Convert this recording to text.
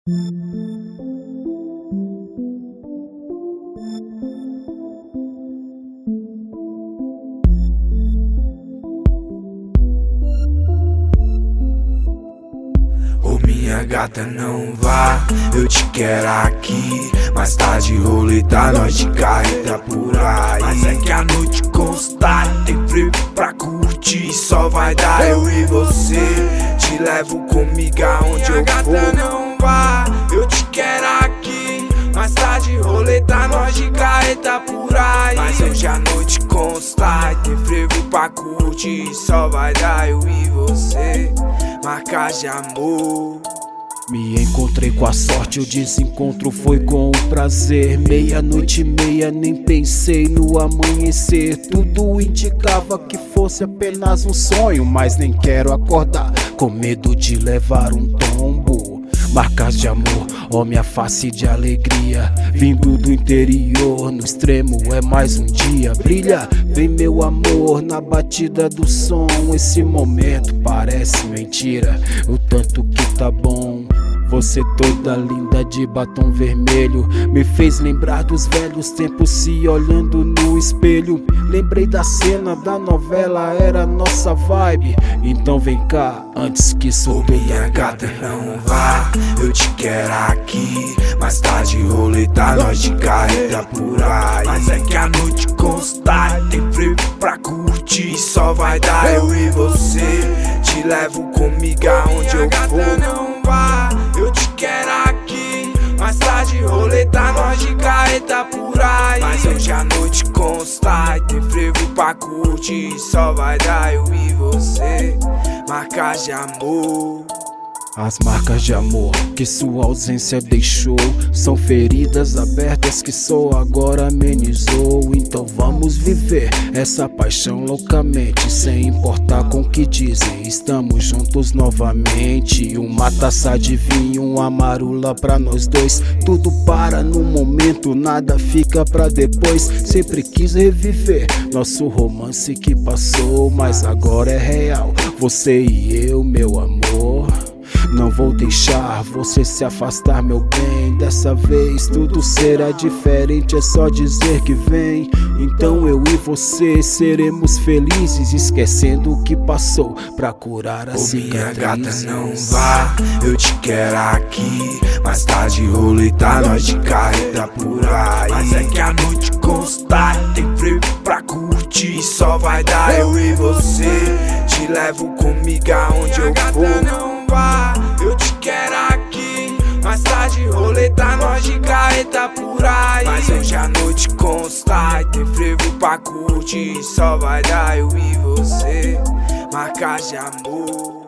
Ô minha gata, não vá, eu te quero aqui. Mais tarde roleta, nós de carreta por aí. Mas é que a noite consta, tem frio pra curtir. Só vai dar eu e você. Te levo comigo aonde eu for. Minha gata, não vá, eu te quero aqui. Mais tarde roleta, nós de carreta por aí. Mas hoje a noite consta, tem frio pra curtir. Só vai dar eu e você. Marcas de amor. Me encontrei com a sorte, o desencontro foi com o prazer. Meia-noite e meia, nem pensei no amanhecer. Tudo indicava que fosse apenas um sonho, mas nem quero acordar com medo de levar um tombo. Marcas de amor, ó minha face de alegria, vindo do interior, no extremo é mais um dia. Brilha, vem meu amor, na batida do som. Esse momento parece mentira, o tanto que tá bom. Você toda linda de batom vermelho me fez lembrar dos velhos tempos, se olhando no espelho. Lembrei da cena da novela, era nossa vibe. Então vem cá, antes que isso tudo minha gata, não vá, eu te quero aqui. Mais tarde roleta, nós de carreta por aí. Mas é que a noite consta, tem frio pra curtir. Só vai dar eu e você. Te levo comigo aonde eu for. Não vá, eu te quero aqui. Mais tarde roleta, nós de carreta por aí. Mas hoje a noite consta, tem frio pra curtir. Só vai dar eu e você. Marcas de amor. As marcas de amor que sua ausência deixou são feridas abertas que só agora amenizou. Então vamos viver essa paixão loucamente, sem importar com o que dizem. Estamos juntos novamente. Uma taça de vinho, uma marula pra nós dois. Tudo para no momento, nada fica pra depois. Sempre quis reviver nosso romance que passou, mas agora é real, você e eu, meu amor. Não vou deixar você se afastar, meu bem. Dessa vez tudo será diferente, é só dizer que vem. Então eu e você seremos felizes, esquecendo o que passou pra curar a cicatrizes. Minha gata, não vá, eu te quero aqui. Mais tarde roleta, nós de carreta por aí. Mas é que a noite consta, tem frio pra curtir. Só vai dar eu e você. Te levo comigo aonde eu for. Não vá, eu te quero aqui. Mais tarde roleta, nós de carreta por aí. Mas hoje a noite consta, tem frio pra curtir. Só vai dar eu e você. Marcas de amor.